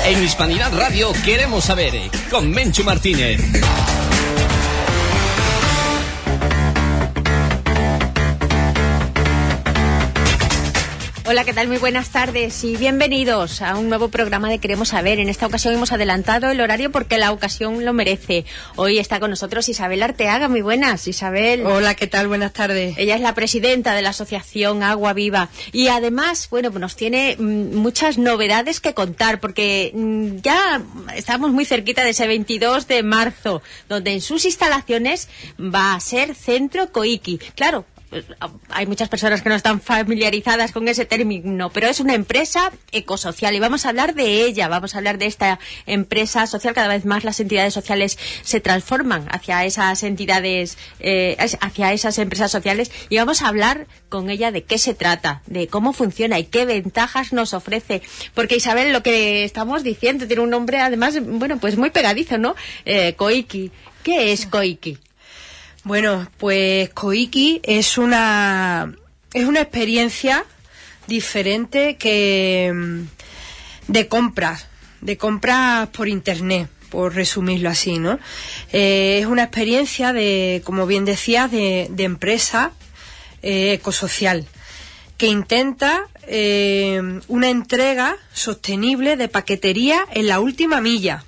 En Hispanidad Radio queremos saber, con Menchu Martínez. Hola, ¿qué tal? Muy buenas tardes y bienvenidos a un nuevo programa de Queremos Saber. En esta ocasión hemos adelantado el horario porque la ocasión lo merece. Hoy está con nosotros Isabel Arteaga. Muy buenas, Isabel. Hola, ¿qué tal? Buenas tardes. Ella es la presidenta de la asociación Agua Viva y además, bueno, pues nos tiene muchas novedades que contar porque ya estamos muy cerquita de ese 22 de marzo, donde en sus instalaciones va a ser Centro Coiki. Claro, hay muchas personas que no están familiarizadas con ese término, pero es una empresa ecosocial y vamos a hablar de ella, vamos a hablar de esta empresa social. Cada vez más las entidades sociales se transforman hacia esas entidades, hacia esas empresas sociales, y vamos a hablar con ella de qué se trata, de cómo funciona y qué ventajas nos ofrece, porque Isabel, lo que estamos diciendo tiene un nombre además, bueno, pues muy pegadizo, ¿no? Coiki. ¿Qué es Coiki? Bueno, pues Coiki es una experiencia diferente que de compras por internet, por resumirlo así, ¿no? Es una experiencia de, como bien decías, de empresa ecosocial que intenta una entrega sostenible de paquetería en la última milla.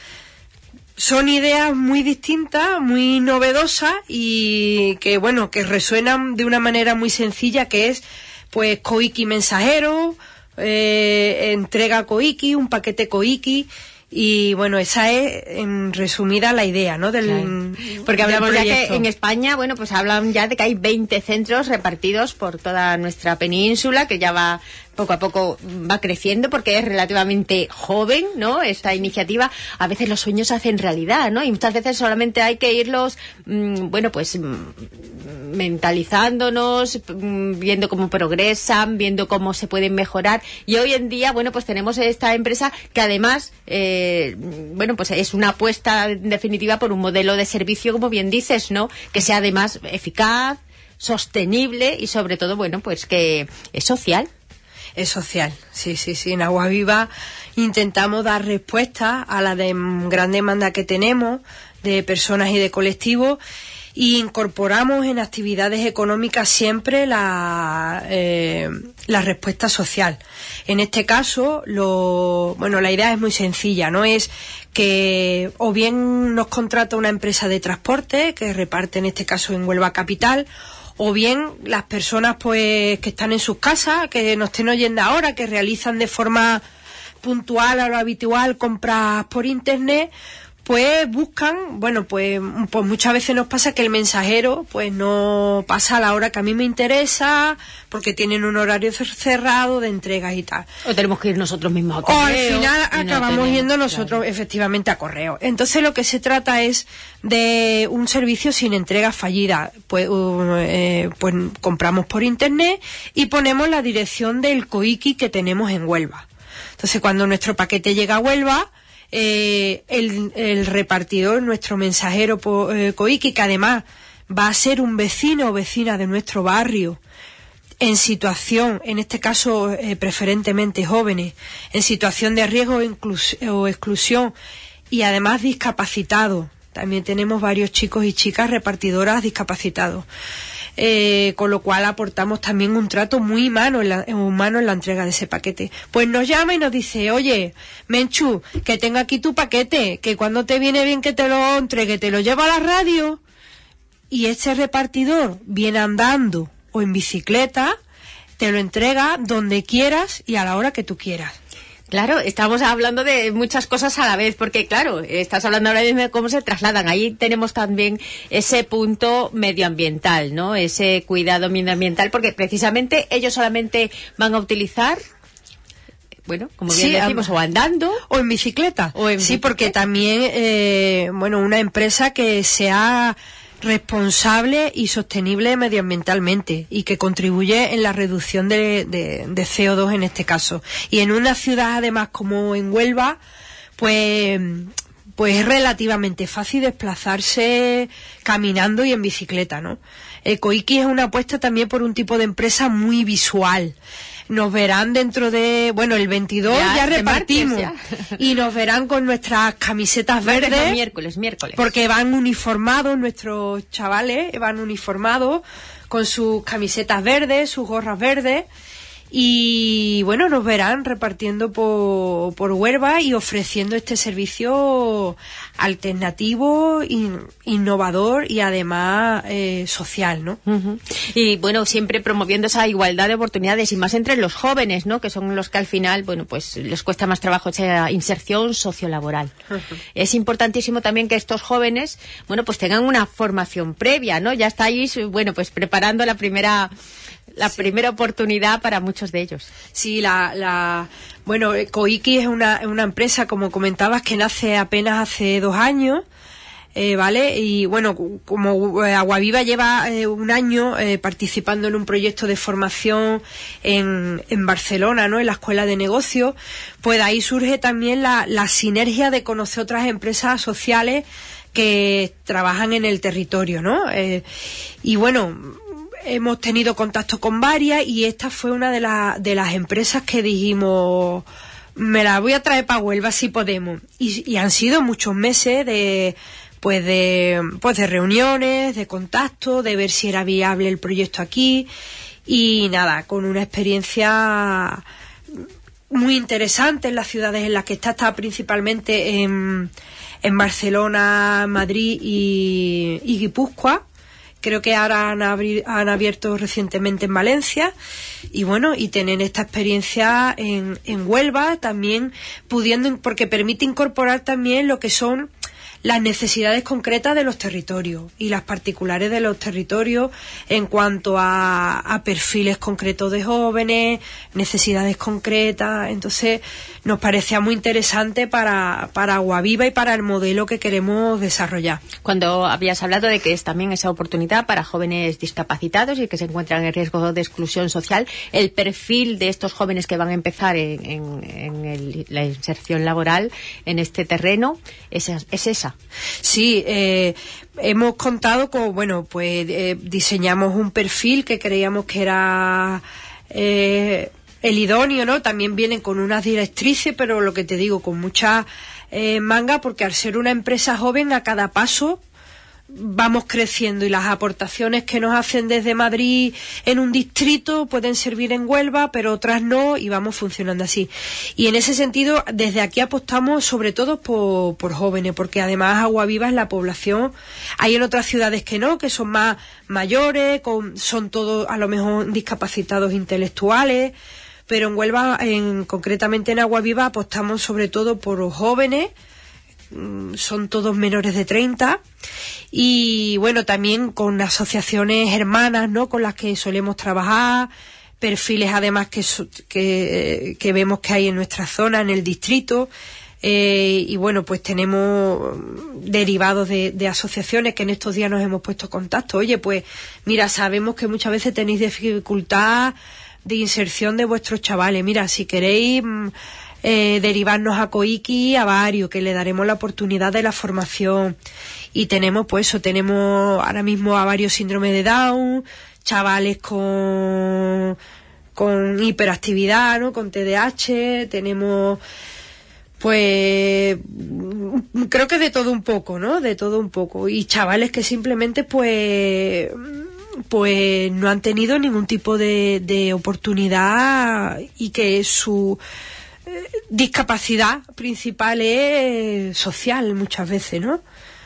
Son ideas muy distintas, muy novedosas y que, bueno, que resuenan de una manera muy sencilla, que es, pues, Coiki mensajero, entrega Coiki, un paquete Coiki. Y bueno, esa es en resumida la idea, ¿no? Claro. Porque hablamos ya que en España, bueno, pues hablan ya de que hay 20 centros repartidos por toda nuestra península, que ya va poco a poco va creciendo porque es relativamente joven, ¿no? Esta iniciativa. A veces los sueños se hacen realidad, ¿no? Y muchas veces solamente hay que irlos, bueno, pues mentalizándonos, viendo cómo progresan, viendo cómo se pueden mejorar. Y hoy en día, bueno, pues tenemos esta empresa que además, bueno, pues es una apuesta en definitiva por un modelo de servicio, como bien dices, ¿no? Que sea además eficaz, sostenible y sobre todo, bueno, pues que es social. Es social, sí. En Agua Viva intentamos dar respuesta a la gran demanda que tenemos de personas y de colectivos, y incorporamos en actividades económicas siempre la respuesta social. En este caso, la idea es muy sencilla, ¿no? Es que o bien nos contrata una empresa de transporte que reparte, en este caso en Huelva Capital, o bien las personas, pues, que están en sus casas, que nos estén oyendo ahora, que realizan de forma puntual a lo habitual compras por internet, pues buscan, bueno, pues muchas veces nos pasa que el mensajero pues no pasa a la hora que a mí me interesa, porque tienen un horario cerrado de entregas y tal. O tenemos que ir nosotros mismos a correo. O al final acabamos yendo nosotros, claro, efectivamente a correo. Entonces lo que se trata es de un servicio sin entregas fallidas. Pues compramos por internet y ponemos la dirección del Coiki que tenemos en Huelva. Entonces cuando nuestro paquete llega a Huelva, el repartidor, nuestro mensajero Coiki, que además va a ser un vecino o vecina de nuestro barrio, en situación, en este caso preferentemente jóvenes, en situación de riesgo o exclusión, y además discapacitados. También tenemos varios chicos y chicas repartidoras discapacitados. Con lo cual aportamos también un trato muy humano en la entrega de ese paquete. Pues nos llama y nos dice: oye, Menchu, que tengo aquí tu paquete, que cuando te viene bien que te lo entregue, te lo lleva a la radio, y ese repartidor viene andando o en bicicleta, te lo entrega donde quieras y a la hora que tú quieras. Claro, estamos hablando de muchas cosas a la vez, porque claro, estás hablando ahora mismo de cómo se trasladan. Ahí tenemos también ese punto medioambiental, ¿no? Ese cuidado medioambiental, porque precisamente ellos solamente van a utilizar, bueno, como bien decimos, o andando o en bicicleta. Sí, porque también, una empresa que sea responsable y sostenible medioambientalmente y que contribuye en la reducción de CO2 en este caso. Y en una ciudad además como en Huelva, pues es relativamente fácil desplazarse caminando y en bicicleta, ¿no? El Coiki es una apuesta también por un tipo de empresa muy visual. nos verán dentro de, bueno, el 22 ya repartimos, martes, ya. Y nos verán con nuestras camisetas verdes. Miércoles. Porque van uniformados, nuestros chavales van uniformados con sus camisetas verdes, sus gorras verdes. Y bueno, nos verán repartiendo por Huelva y ofreciendo este servicio alternativo, innovador y además social, ¿no? Uh-huh. Y bueno, siempre promoviendo esa igualdad de oportunidades y más entre los jóvenes, ¿no? Que son los que al final, bueno, pues les cuesta más trabajo esa inserción sociolaboral. Uh-huh. Es importantísimo también que estos jóvenes, bueno, pues tengan una formación previa, ¿no? Ya estáis, bueno, pues preparando la primera oportunidad para muchos de ellos. Sí, bueno, Coiki es una empresa, como comentabas, que nace apenas hace 2 años, ¿vale? Y bueno, como Aguaviva lleva 1 año participando en un proyecto de formación en Barcelona, ¿no? En la Escuela de Negocios, pues ahí surge también la sinergia de conocer otras empresas sociales que trabajan en el territorio, ¿no? Y bueno, hemos tenido contacto con varias y esta fue una de las empresas que dijimos, me la voy a traer para Huelva si podemos. Y han sido muchos meses de reuniones, de contacto, de ver si era viable el proyecto aquí y nada, con una experiencia muy interesante en las ciudades en las que está principalmente en Barcelona, Madrid y Guipúzcoa. Creo que ahora han abierto recientemente en Valencia y bueno, y tener esta experiencia en Huelva también porque permite incorporar también lo que son las necesidades concretas de los territorios y las particulares de los territorios en cuanto a perfiles concretos de jóvenes, necesidades concretas. Entonces nos parecía muy interesante para Aguaviva y para el modelo que queremos desarrollar. Cuando habías hablado de que es también esa oportunidad para jóvenes discapacitados y que se encuentran en riesgo de exclusión social, el perfil de estos jóvenes que van a empezar en la inserción laboral en este terreno es esa. Sí, hemos contado con, bueno, pues diseñamos un perfil que creíamos que era el idóneo, ¿no? También vienen con unas directrices, pero lo que te digo, con mucha manga, porque al ser una empresa joven, a cada paso vamos creciendo y las aportaciones que nos hacen desde Madrid en un distrito pueden servir en Huelva, pero otras no, y vamos funcionando así. Y en ese sentido, desde aquí apostamos sobre todo por jóvenes, porque además Aguaviva es la población. Hay en otras ciudades que no, que son más mayores, son todos a lo mejor discapacitados intelectuales, pero en Huelva, concretamente en Aguaviva, apostamos sobre todo por jóvenes. Son todos menores de 30 y bueno, también con asociaciones hermanas, ¿no? Con las que solemos trabajar, perfiles además que vemos que hay en nuestra zona, en el distrito, y bueno, pues tenemos derivados de asociaciones que en estos días nos hemos puesto en contacto. Oye, pues mira, sabemos que muchas veces tenéis dificultad de inserción de vuestros chavales, mira, si queréis derivarnos a Coiki, a varios, que le daremos la oportunidad de la formación. Y tenemos ahora mismo a varios síndromes de Down, chavales con hiperactividad, ¿no? Con TDAH, tenemos pues creo que de todo un poco, ¿no? De todo un poco. Y chavales que simplemente pues no han tenido ningún tipo de oportunidad y que su discapacidad principal es social muchas veces, ¿no?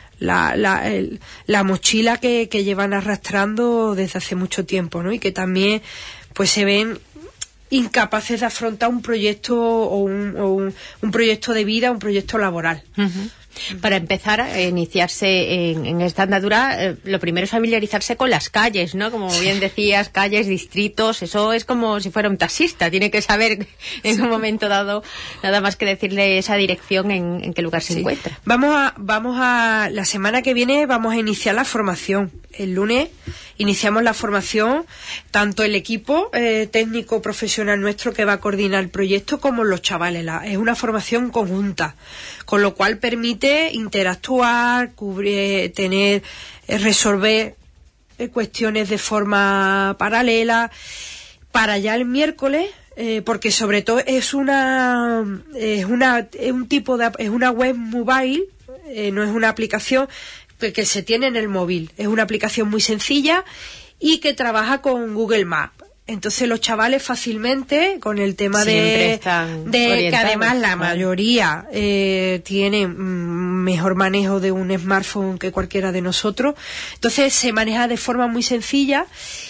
La mochila que llevan arrastrando desde hace mucho tiempo, ¿no? Y que también pues se ven incapaces de afrontar un proyecto o un proyecto de vida, un proyecto laboral. Uh-huh. Para empezar a iniciarse en esta andadura, lo primero es familiarizarse con las calles, ¿no? Como bien decías, calles, distritos, eso es como si fuera un taxista, tiene que saber en un momento dado, nada más que decirle esa dirección en qué lugar se encuentra. La semana que viene vamos a iniciar la formación. El lunes iniciamos la formación, tanto el equipo técnico profesional nuestro que va a coordinar el proyecto como los chavales. Es una formación conjunta, con lo cual permite interactuar, resolver cuestiones de forma paralela. Para ya el miércoles porque sobre todo es una web mobile, no es una aplicación que se tiene en el móvil. Es una aplicación muy sencilla y que trabaja con Google Maps. Entonces los chavales fácilmente, con el tema de que además la mayoría tienen mejor manejo de un smartphone que cualquiera de nosotros, entonces se maneja de forma muy sencilla.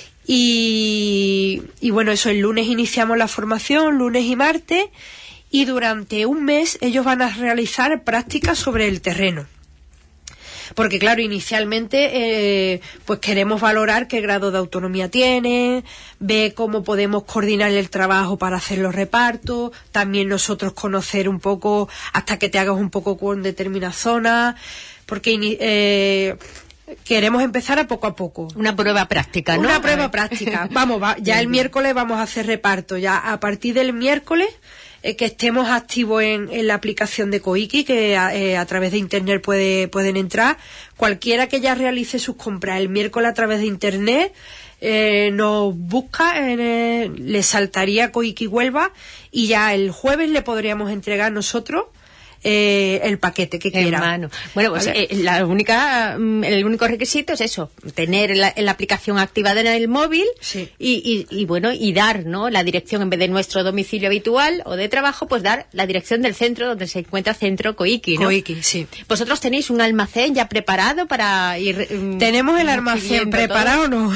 Y bueno, eso, el lunes iniciamos la formación, lunes y martes, y durante un mes ellos van a realizar prácticas sobre el terreno. Porque claro, inicialmente pues queremos valorar qué grado de autonomía tiene, ver cómo podemos coordinar el trabajo para hacer los repartos, también nosotros conocer un poco hasta que te hagas un poco con determinadas zonas, porque queremos empezar a poco. Una prueba práctica, ¿no? Una prueba práctica. Ya el miércoles vamos a hacer reparto. Ya a partir del miércoles que estemos activos en la aplicación de Coiki, que a través de internet pueden entrar. Cualquiera que ya realice sus compras el miércoles a través de internet nos busca, le saltaría Coiki Huelva y ya el jueves le podríamos entregar nosotros el paquete que quiera. Bueno, pues ¿vale? El único requisito es eso, tener la aplicación activada en el móvil. Sí. y bueno, y dar, ¿no?, la dirección en vez de nuestro domicilio habitual o de trabajo, pues dar la dirección del centro donde se encuentra Centro Coiki, ¿no? Coiki, sí. ¿Vosotros tenéis un almacén ya preparado para ir? ¿Tenemos el almacén preparado o no?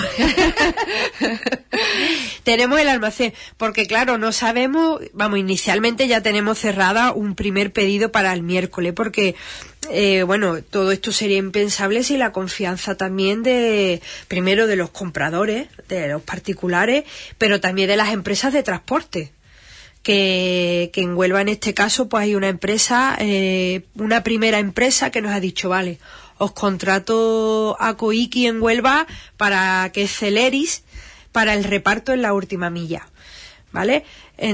Tenemos el almacén, porque claro, no sabemos, inicialmente ya tenemos cerrada un primer pedido para el miércoles, porque todo esto sería impensable si la confianza también primero de los compradores, de los particulares, pero también de las empresas de transporte, que en Huelva en este caso pues hay una empresa, una primera empresa que nos ha dicho, vale, os contrato a Coiki en Huelva para que Celeris para el reparto en la última milla, ¿vale?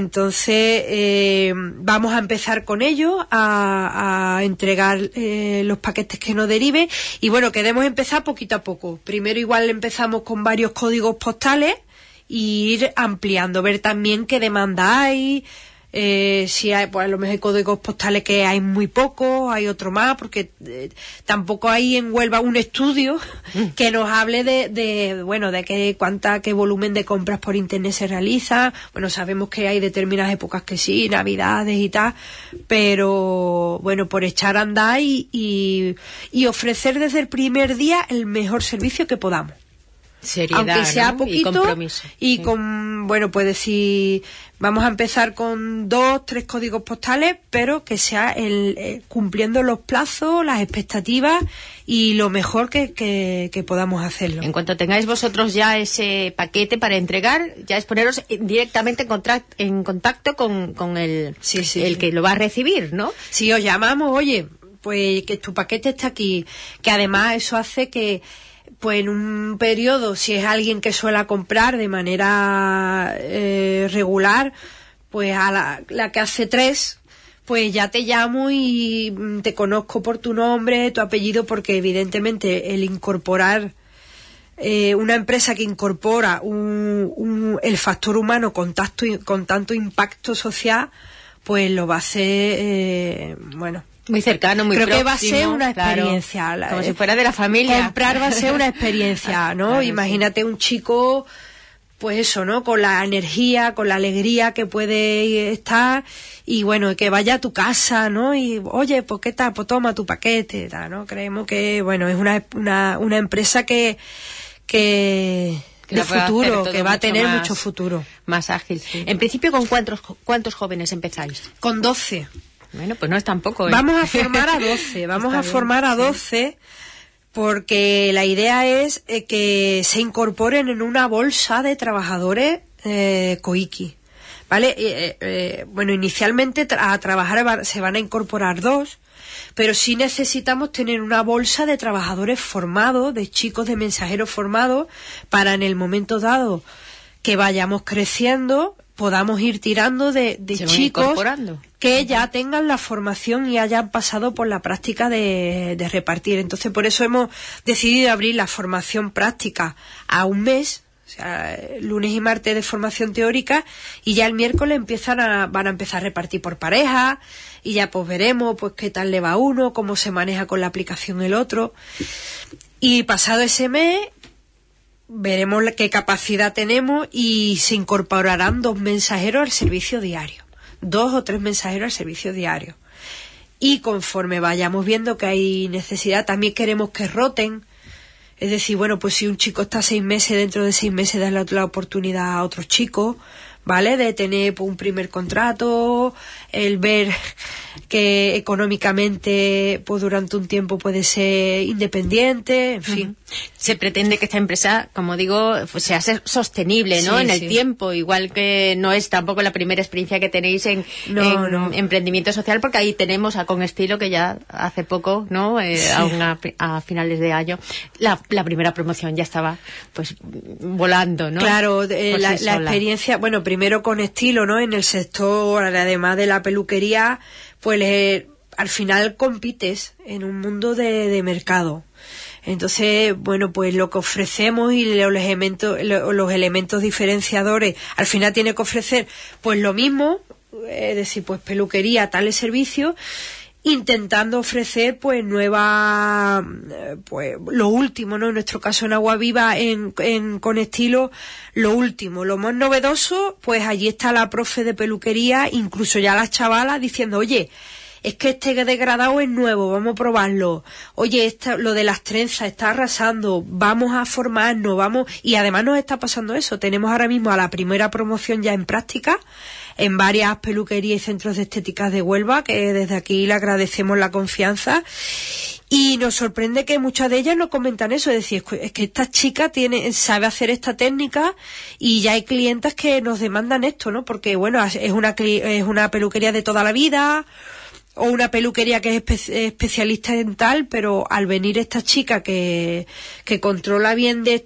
Entonces vamos a empezar con ellos a entregar los paquetes que nos deriven, y bueno, queremos empezar poquito a poco. Primero igual empezamos con varios códigos postales y ir ampliando, ver también qué demanda hay, si hay, pues a lo mejor hay códigos postales que hay muy pocos, hay otro más, porque tampoco hay en Huelva un estudio que nos hable de qué volumen de compras por internet se realiza. Bueno, sabemos que hay determinadas épocas que sí, navidades y tal, pero bueno, por echar a andar y ofrecer desde el primer día el mejor servicio que podamos. Seriedad, aunque sea, ¿no?, poquito, y compromiso. Y sí, pues decir, vamos a empezar con 2-3 códigos postales, pero que sea cumpliendo los plazos, las expectativas y lo mejor que podamos hacerlo. En cuanto tengáis vosotros ya ese paquete para entregar, ya es poneros directamente en contacto con el que lo va a recibir, ¿no? Si os llamamos, oye, pues que tu paquete está aquí, que además eso hace que pues en un periodo, si es alguien que suele comprar de manera regular, pues a la que hace 3, pues ya te llamo y te conozco por tu nombre, tu apellido, porque evidentemente el incorporar una empresa que incorpora el factor humano con tanto impacto social, pues lo va a hacer, muy cercano, muy próximo. Creo que va a ser una experiencia. Claro, como si fuera de la familia. Comprar va a ser una experiencia, ¿no? Claro, imagínate un chico, pues eso, ¿no? Con la energía, con la alegría que puede estar, y bueno, que vaya a tu casa, ¿no? Y, oye, pues ¿qué tal? Pues toma tu paquete, tal, ¿no? Creemos que, bueno, es una empresa que de futuro, que va a tener mucho futuro. Más ágil. Sí. En principio, ¿con cuántos jóvenes empezáis? Con 12. Bueno, pues no es tampoco, ¿eh? Vamos a formar a 12, porque la idea es que se incorporen en una bolsa de trabajadores Coiki, ¿vale? Inicialmente a trabajar se van a incorporar 2, pero sí necesitamos tener una bolsa de trabajadores formados, de chicos, de mensajeros formados, para en el momento dado que vayamos creciendo podamos ir tirando de chicos que ya tengan la formación y hayan pasado por la práctica de repartir. Entonces, por eso hemos decidido abrir la formación práctica a un mes, O sea, lunes y martes de formación teórica, y ya el miércoles van a empezar a repartir por pareja, y ya pues veremos pues qué tal le va a uno, cómo se maneja con la aplicación el otro. Y pasado ese mes veremos qué capacidad tenemos y se incorporarán 2 mensajeros al servicio diario. 2 o 3 mensajeros al servicio diario. Y conforme vayamos viendo que hay necesidad, también queremos que roten. Es decir, bueno, pues si un chico está 6 meses, dentro de 6 meses darle la oportunidad a otros chicos, ¿vale? De tener pues, un primer contrato, el ver que económicamente pues durante un tiempo puede ser independiente, en fin. Se pretende que esta empresa, como digo, pues sea sostenible, ¿no? Sí, en el sí. tiempo, igual que no es tampoco la primera experiencia que tenéis en emprendimiento social, porque ahí tenemos a Con Estilo, que ya hace poco, ¿no? A finales de año, la primera promoción ya estaba pues volando, ¿no? Claro, la experiencia, bueno, primero Con Estilo, ¿no? En el sector, además de la peluquería, pues al final compites en un mundo de mercado. Entonces, bueno, pues lo que ofrecemos y los elementos diferenciadores, al final tiene que ofrecer pues lo mismo, es decir, pues peluquería, tales servicios, intentando ofrecer pues nuevas, pues lo último, ¿no? En nuestro caso en Agua Viva, Con Estilo, lo último, lo más novedoso, pues allí está la profe de peluquería, incluso ya las chavalas diciendo, oye, es que este degradado es nuevo, vamos a probarlo. Oye, lo de las trenzas está arrasando, vamos a formarnos, y además nos está pasando eso. Tenemos ahora mismo a la primera promoción ya en práctica en varias peluquerías y centros de estéticas de Huelva, que desde aquí le agradecemos la confianza. Y nos sorprende que muchas de ellas nos comentan eso, es decir, es que esta chica sabe hacer esta técnica, y ya hay clientas que nos demandan esto, ¿no? Porque, bueno, es una peluquería de toda la vida, o una peluquería que es especialista en tal, pero al venir esta chica que controla bien de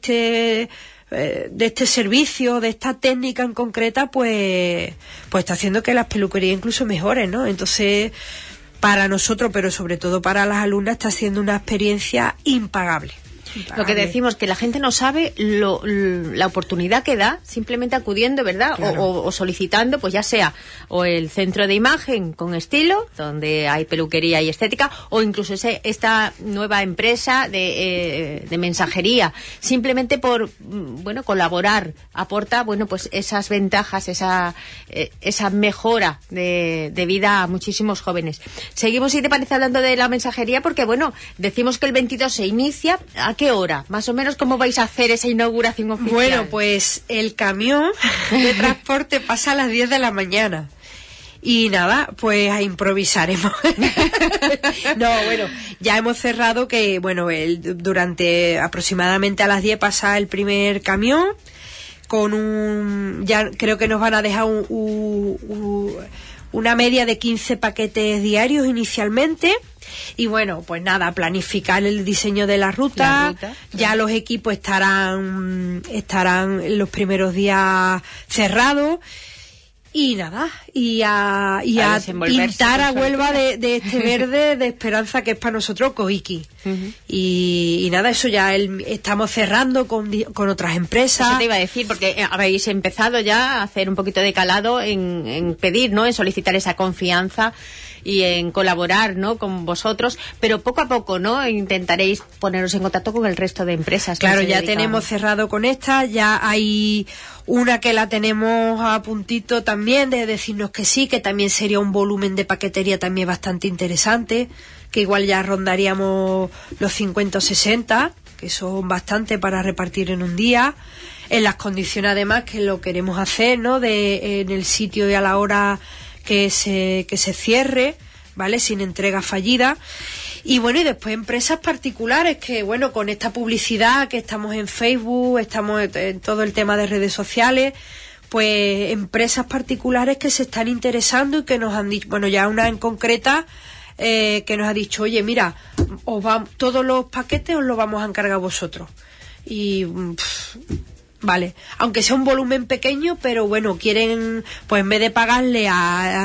este servicio, de esta técnica en concreta, pues está haciendo que las peluquerías incluso mejoren, ¿no? Entonces, para nosotros, pero sobre todo para las alumnas, está siendo una experiencia impagable. Lo que decimos, que la gente no sabe la oportunidad que da simplemente acudiendo, ¿verdad? Claro. O solicitando, pues ya sea o el centro de imagen Con Estilo, donde hay peluquería y estética, o incluso esta nueva empresa de mensajería, simplemente por colaborar, aporta pues esas ventajas, esa mejora de vida a muchísimos jóvenes. Seguimos, si te parece, hablando de la mensajería, porque decimos que el 22 se inicia. ¿A qué hora? Más o menos, ¿cómo vais a hacer esa inauguración oficial? Bueno, pues el camión de transporte pasa a las 10 de la mañana. Y nada, pues improvisaremos. No, bueno, ya hemos cerrado que, durante aproximadamente a las 10 pasa el primer camión, ya creo que nos van a dejar una media de 15 paquetes diarios inicialmente. Y bueno, pues nada, planificar el diseño de la ruta. Ya los equipos estarán los primeros días cerrados. Y nada, y a pintar a Huelva de este verde de esperanza que es para nosotros Coiki. Y nada, eso ya estamos cerrando con otras empresas. Eso te iba a decir, porque habéis empezado ya a hacer un poquito de calado en pedir, ¿no? En solicitar esa confianza y en colaborar, ¿no? Con vosotros, pero poco a poco, ¿no? Intentaréis poneros en contacto con el resto de empresas. Claro, ya tenemos cerrado con esta, ya hay una que la tenemos a puntito también de decirnos que sí, que también sería un volumen de paquetería también bastante interesante, que igual ya rondaríamos los 50 o 60, que son bastante para repartir en un día, en las condiciones además que lo queremos hacer, ¿no? En el sitio y a la hora que se cierre, ¿vale? Sin entrega fallida. Y bueno, y después empresas particulares que, con esta publicidad que estamos en Facebook, estamos en todo el tema de redes sociales, pues empresas particulares que se están interesando y que nos han dicho, ya una en concreta, que nos ha dicho, oye, mira, todos los paquetes os los vamos a encargar vosotros. Y vale, aunque sea un volumen pequeño, pero quieren, pues en vez de pagarle a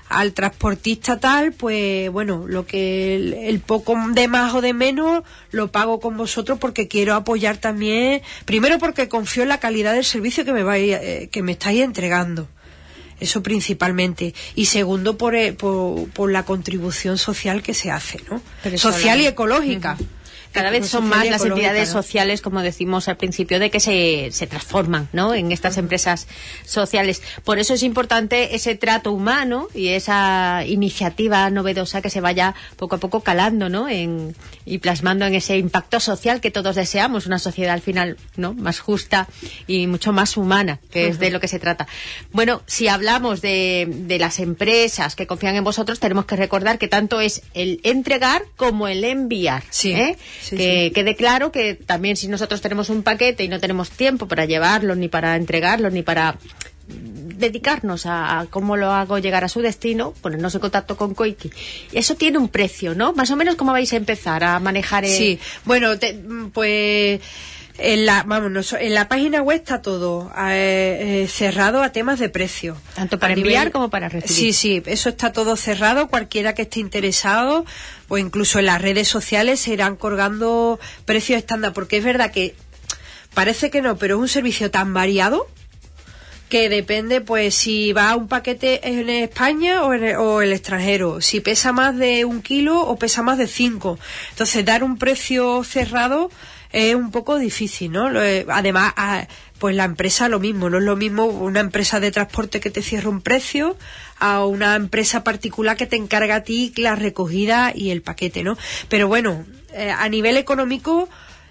al transportista tal, pues bueno, lo que el poco de más o de menos lo pago con vosotros porque quiero apoyar también, primero porque confío en la calidad del servicio que me estáis entregando. Eso principalmente. Y segundo, por la contribución social que se hace, ¿no? Social y ecológica. Cada vez son más las entidades sociales, como decimos al principio, de que se transforman, ¿no?, en estas empresas sociales. Por eso es importante ese trato humano y esa iniciativa novedosa que se vaya poco a poco calando, ¿no?, y plasmando en ese impacto social que todos deseamos, una sociedad al final, ¿no?, más justa y mucho más humana, que es de lo que se trata. Bueno, si hablamos de las empresas que confían en vosotros, tenemos que recordar que tanto es el entregar como el enviar, ¿eh? Que quede claro que también si nosotros tenemos un paquete y no tenemos tiempo para llevarlo, ni para entregarlo, ni para dedicarnos a cómo lo hago llegar a su destino, ponernos en contacto con Koiki. Eso tiene un precio, ¿no? Más o menos, ¿cómo vais a empezar a manejar Sí, bueno, pues... En la página web está todo cerrado a temas de precio. Tanto para enviar como para recibir. Sí, eso está todo cerrado. Cualquiera que esté interesado, o incluso en las redes sociales, se irán colgando precios estándar. Porque es verdad que parece que no, pero es un servicio tan variado que depende, pues, si va un paquete en España o el extranjero, si pesa más de 1 kilo o pesa más de 5. Entonces, dar un precio cerrado es un poco difícil, ¿no? Además, pues la empresa lo mismo, no es lo mismo una empresa de transporte que te cierra un precio a una empresa particular que te encarga a ti la recogida y el paquete, ¿no? Pero bueno, a nivel económico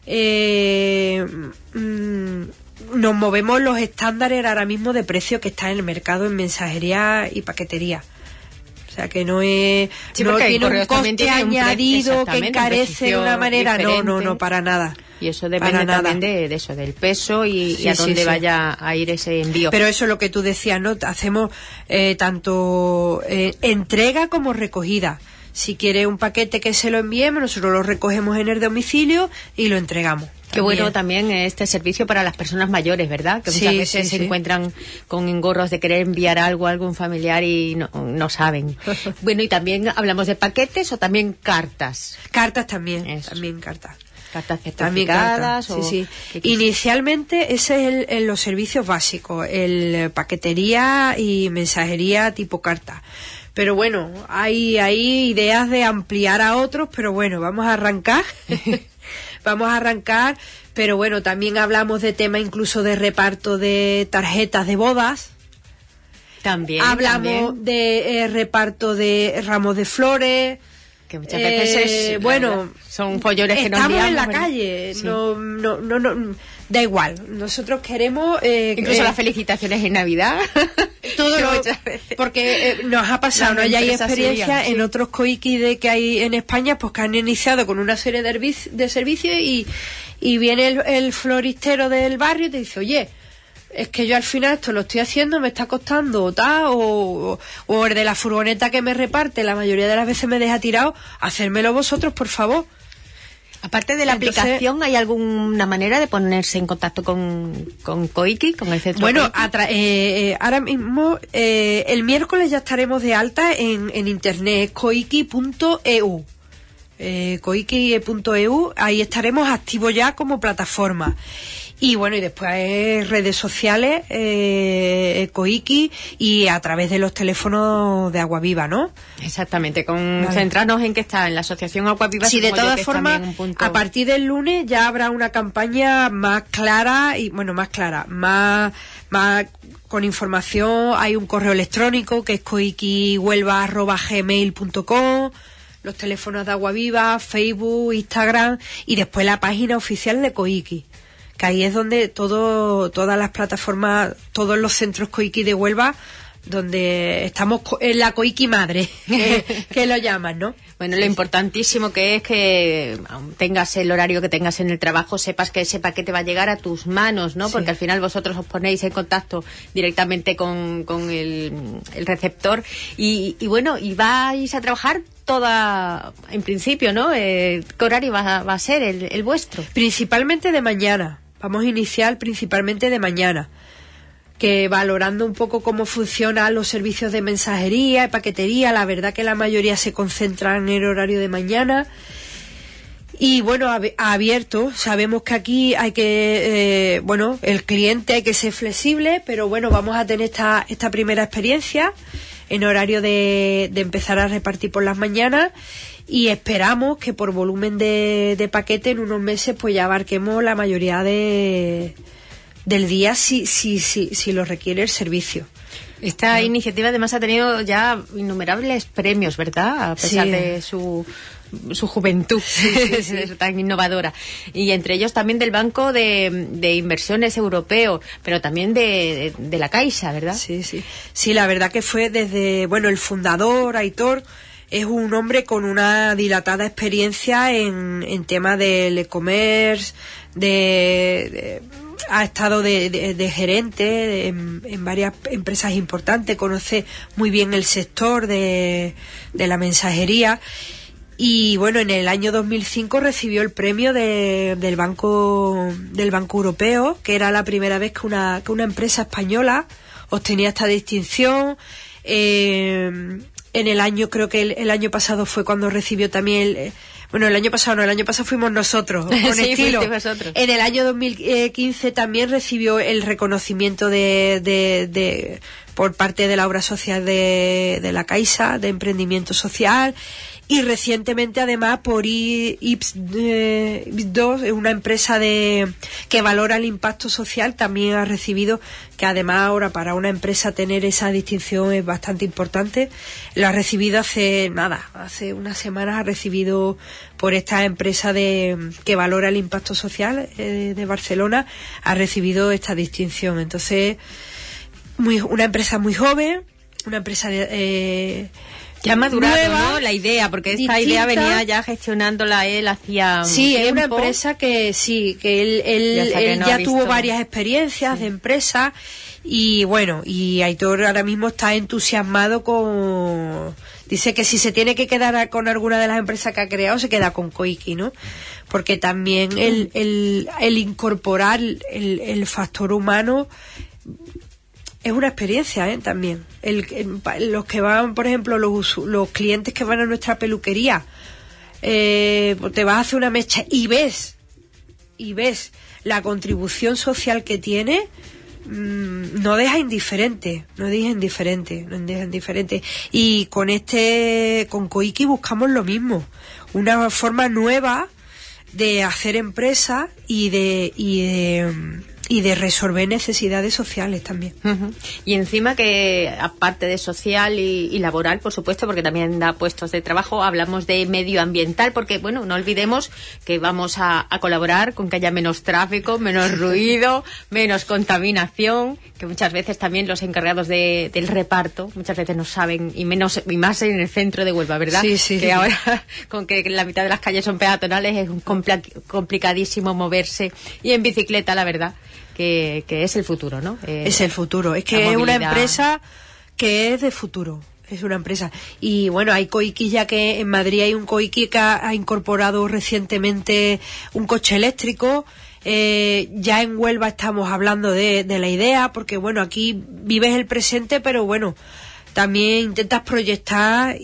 nos movemos los estándares ahora mismo de precio que está en el mercado en mensajería y paquetería. O sea, que no es, no tiene un coste añadido que encarece de una manera, no, para nada. Y eso depende también de eso, del peso y a dónde vaya a ir ese envío. Pero eso es lo que tú decías, ¿no? Hacemos tanto entrega como recogida. Si quiere un paquete que se lo enviemos, nosotros lo recogemos en el domicilio y lo entregamos. Qué bueno también este servicio para las personas mayores, ¿verdad? Que muchas veces se encuentran con engorros de querer enviar algo a algún familiar y no saben. Bueno, y también hablamos de paquetes o también cartas. Cartas también, también cartas. Cartas certificadas. Sí. Inicialmente ese es los servicios básicos, el paquetería y mensajería tipo carta. Pero bueno, hay ideas de ampliar a otros, pero bueno, vamos a arrancar. Pero bueno, también hablamos de tema incluso de reparto de tarjetas de bodas. También. Hablamos de reparto de ramos de flores. Que muchas veces son follones que nos estamos en la calle, no, da igual. Nosotros queremos incluso las felicitaciones en Navidad. Todo porque nos ha pasado, ¿no? Ya hay experiencia en otros Koiki que hay en España, pues que han iniciado con una serie de servicios y viene el floristero del barrio y te dice, oye, es que yo al final esto lo estoy haciendo, me está costando o el de la furgoneta que me reparte, la mayoría de las veces me deja tirado, hacérmelo vosotros, por favor. Aparte de la aplicación, ¿hay alguna manera de ponerse en contacto con Koiki, con el centro? Bueno, ahora mismo, el miércoles ya estaremos de alta en internet, koiki.eu. Koiki.eu, ahí estaremos activos ya como plataforma. Y bueno, y después redes sociales, Koiki, y a través de los teléfonos de Agua Viva, ¿no? Exactamente, concentrarnos en que está en la asociación Agua Viva. Sí, de todas formas, a partir del lunes ya habrá una campaña más clara, más con información. Hay un correo electrónico que es koikihuelva@gmail.com, los teléfonos de Agua Viva, Facebook, Instagram, y después la página oficial de Koiki, que ahí es donde todas las plataformas, todos los centros Koiki de Huelva, donde estamos en la Koiki madre, que lo llaman, ¿no? Bueno, lo importantísimo que es que tengas el horario que tengas en el trabajo, sepas que ese paquete va a llegar a tus manos, ¿no? Porque al final vosotros os ponéis en contacto directamente con el receptor y bueno, y vais a trabajar en principio, ¿no? ¿Qué horario va a ser el vuestro? Principalmente de mañana. Vamos a iniciar principalmente de mañana. que valorando un poco cómo funcionan los servicios de mensajería y paquetería, la verdad que la mayoría se concentran en el horario de mañana. Y bueno, ha abierto. Sabemos que aquí hay que, el cliente hay que ser flexible, pero bueno, vamos a tener esta primera experiencia en horario de empezar a repartir por las mañanas, y esperamos que por volumen de paquete en unos meses pues ya abarquemos la mayoría del día si lo requiere el servicio. Esta iniciativa además ha tenido ya innumerables premios, ¿verdad? A pesar de su juventud, es tan innovadora. Y entre ellos también del Banco de Inversiones Europeo, pero también de la Caixa, ¿verdad? Sí, la verdad que fue desde, el fundador, Aitor, es un hombre con una dilatada experiencia en temas del e-commerce, ha estado de gerente en varias empresas importantes, conoce muy bien el sector de la mensajería. Y bueno, en el año 2005 recibió el premio del Banco Europeo, que era la primera vez que una empresa española obtenía esta distinción. En el año, creo que el año pasado fue cuando recibió también el año pasado fuimos nosotros, con estilo. En el año 2015 también recibió el reconocimiento por parte de la obra social de la Caixa, de emprendimiento social. Y recientemente, además, por IPS2, una empresa que valora el impacto social, también ha recibido, que además ahora para una empresa tener esa distinción es bastante importante. Lo ha recibido hace unas semanas, ha recibido por esta empresa que valora el impacto social de Barcelona, ha recibido esta distinción. Entonces, una empresa muy joven, una empresa que ha madurado, nueva, ¿no? La idea, porque esta idea venía ya gestionándola él hacía tiempo. Es una empresa que él ya tuvo varias experiencias de empresa, y Aitor ahora mismo está entusiasmado dice que si se tiene que quedar con alguna de las empresas que ha creado, se queda con Coiki, ¿no? Porque también el incorporar el factor humano es una experiencia, también. Los que van, por ejemplo, los clientes que van a nuestra peluquería, te vas a hacer una mecha y ves la contribución social que tiene, no deja indiferente. Y con Coiki buscamos lo mismo, una forma nueva de hacer empresa y de resolver necesidades sociales también. Y encima que, aparte de social y laboral, por supuesto, porque también da puestos de trabajo, hablamos de medioambiental, porque, no olvidemos que vamos a colaborar con que haya menos tráfico, menos ruido, menos contaminación, que muchas veces también los encargados del reparto, muchas veces no saben, y más en el centro de Huelva, ¿verdad? Sí. Que ahora, con que la mitad de las calles son peatonales, es complicadísimo moverse, y en bicicleta, la verdad, que es el futuro, ¿no? Es el futuro. Es que es una empresa que es de futuro. Es una empresa. Y hay Coiki, ya que en Madrid hay un Coiki que ha incorporado recientemente un coche eléctrico. Ya en Huelva estamos hablando de la idea, porque aquí vives el presente, pero también intentas proyectar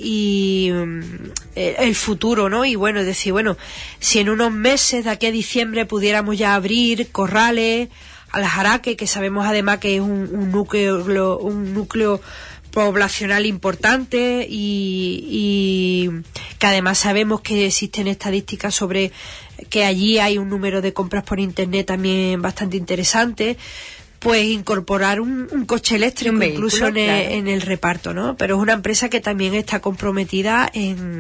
el futuro, ¿no? Y decir, si en unos meses, de aquí a diciembre, pudiéramos ya abrir Corrales, Aljaraque, que sabemos además que es un núcleo poblacional importante, y que además sabemos que existen estadísticas sobre que allí hay un número de compras por internet también bastante interesante, pues incorporar un coche eléctrico, un vehículo, incluso en el reparto, ¿no? Pero es una empresa que también está comprometida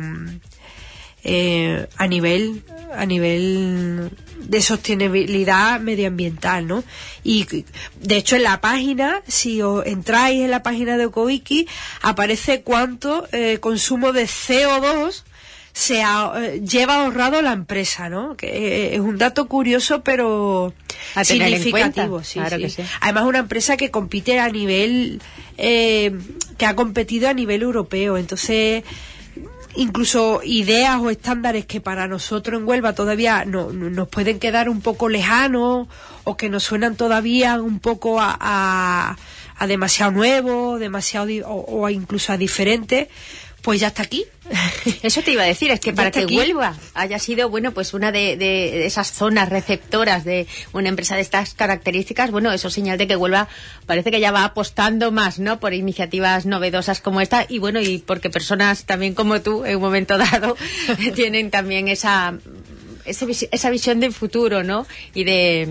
a nivel de sostenibilidad medioambiental, ¿no? Y de hecho en la página, si os entráis en la página de Coiki, aparece cuánto consumo de CO2 lleva ahorrado la empresa, ¿no? Que es un dato curioso, pero significativo. Claro que sí. Además, una empresa que compite a nivel que ha competido a nivel europeo. Entonces, incluso ideas o estándares que para nosotros en Huelva todavía nos pueden quedar un poco lejanos o que nos suenan todavía un poco a demasiado nuevo, demasiado o incluso a diferente, pues ya está aquí. Eso te iba a decir, es que para que Huelva haya sido, bueno, pues una de esas zonas receptoras de una empresa de estas características, bueno, eso es señal de que Huelva parece que ya va apostando más, ¿no?, por iniciativas novedosas como esta, y bueno, y porque personas también como tú, en un momento dado, tienen también esa visión de futuro, ¿no?, y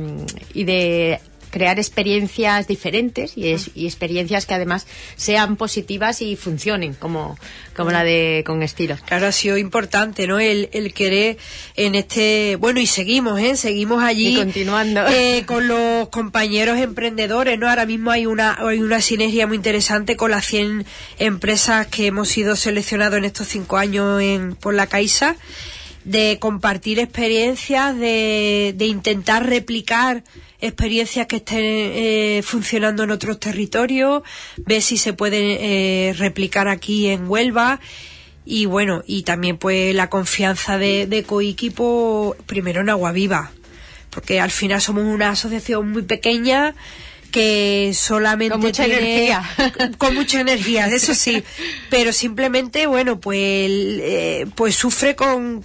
de crear experiencias diferentes y experiencias que además sean positivas y funcionen como la de Con Estilo. Claro, ha sido importante, ¿no?, el querer en este... Bueno, y seguimos allí. Y continuando. Con los compañeros emprendedores, ¿no? Ahora mismo hay una sinergia muy interesante con las 100 empresas que hemos sido seleccionados en estos 5 años por la Caixa, de compartir experiencias, de intentar replicar experiencias que estén funcionando en otros territorios, ver si se pueden replicar aquí en Huelva, y bueno, y también pues la confianza de Coiki, primero en Agua Viva, porque al final somos una asociación muy pequeña que solamente con mucha energía, con mucha energía, eso sí, pero simplemente, bueno, pues sufre con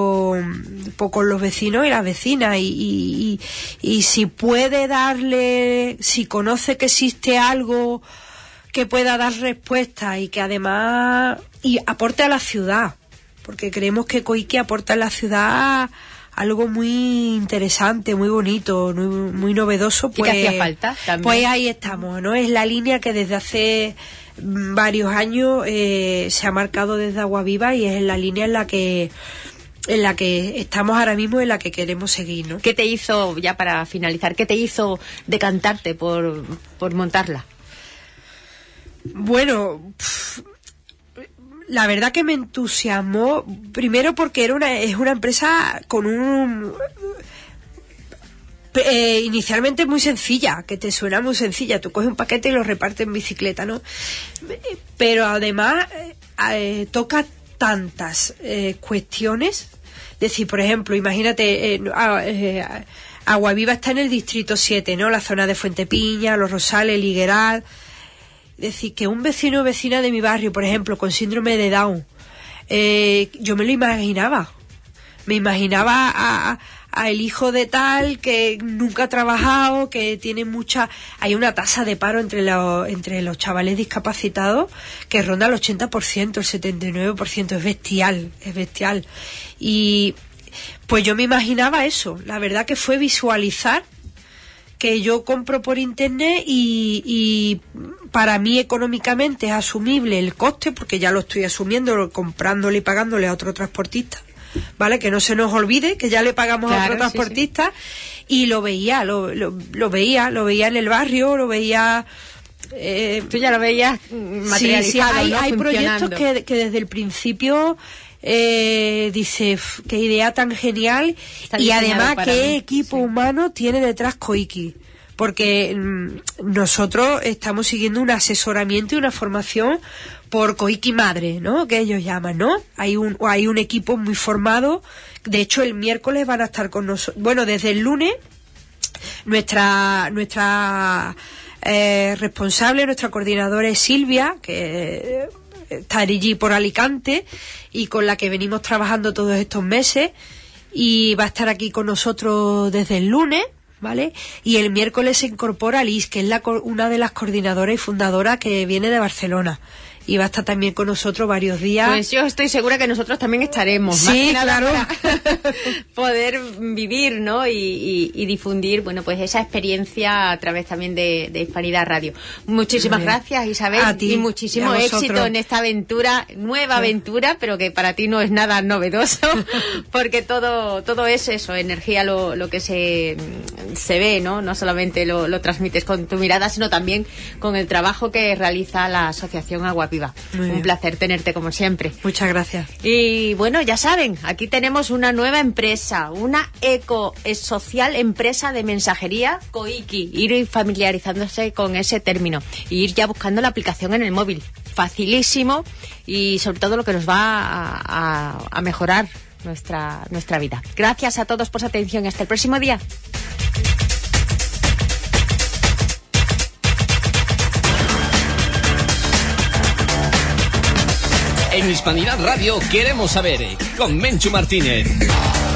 los vecinos y las vecinas, y si puede darle, si conoce que existe algo que pueda dar respuesta y que además aporte a la ciudad, porque creemos que Coiki aporta a la ciudad algo muy interesante, muy bonito, muy novedoso, pues, ¿y que hacía falta también? Pues ahí estamos, ¿no? Es la línea que desde hace varios años se ha marcado desde Agua Viva, y es la línea en la que estamos ahora mismo, en la que queremos seguir, ¿no? ¿Qué te hizo, ya para finalizar, qué te hizo decantarte por montarla? Bueno, la verdad que me entusiasmó, primero porque es una empresa con inicialmente muy sencilla, que te suena muy sencilla, tú coges un paquete y lo repartes en bicicleta, ¿no? Pero además toca tantas cuestiones, es decir, por ejemplo, imagínate, Agua Viva está en el distrito 7, ¿no?, la zona de Fuentepiña, Los Rosales, Ligueral. Es decir, que un vecino o vecina de mi barrio, por ejemplo, con síndrome de Down, yo me lo imaginaba. Me imaginaba a el hijo de tal que nunca ha trabajado, que tiene hay una tasa de paro entre los chavales discapacitados que ronda el 80%, el 79%, es bestial. Y pues yo me imaginaba eso. La verdad que fue visualizar que yo compro por internet y para mí económicamente es asumible el coste, porque ya lo estoy asumiendo comprándole y pagándole a otro transportista, ¿vale? Que no se nos olvide que ya le pagamos a otro transportista, sí. Y lo veía en el barrio, lo veía... Tú ya lo veías materializado, sí, ¿no? Hay proyectos que desde el principio... dice, qué idea tan genial, y además qué equipo humano tiene detrás Coiki, porque nosotros estamos siguiendo un asesoramiento y una formación por Coiki Madre, ¿no?, que ellos llaman, ¿no? Hay un equipo muy formado. De hecho, el miércoles van a estar con nosotros, bueno, desde el lunes nuestra responsable, nuestra coordinadora es Silvia, que está allí por Alicante, y con la que venimos trabajando todos estos meses, y va a estar aquí con nosotros desde el lunes, ¿vale? Y el miércoles se incorpora Liz, que es una de las coordinadoras y fundadoras, que viene de Barcelona, y va a estar también con nosotros varios días. Pues yo estoy segura que nosotros también estaremos. Sí, claro. Para poder vivir, ¿no? Y difundir, bueno, pues esa experiencia a través también de Hispanidad Radio. Muchísimas gracias, Isabel. A ti, y muchísimo éxito en esta aventura, nueva aventura, pero que para ti no es nada novedoso, porque todo es eso, energía, lo que se ve, ¿no? No solamente lo transmites con tu mirada, sino también con el trabajo que realiza la Asociación Agua Viva. Un placer tenerte como siempre. Muchas gracias. Y bueno, ya saben, aquí tenemos una nueva empresa, una eco-social empresa de mensajería, Coiki. Ir familiarizándose con ese término y ir ya buscando la aplicación en el móvil. facilísimo y sobre todo lo que nos va a mejorar nuestra vida. Gracias a todos por su atención. Hasta el próximo día. En Hispanidad Radio queremos saber, con Menchu Martínez.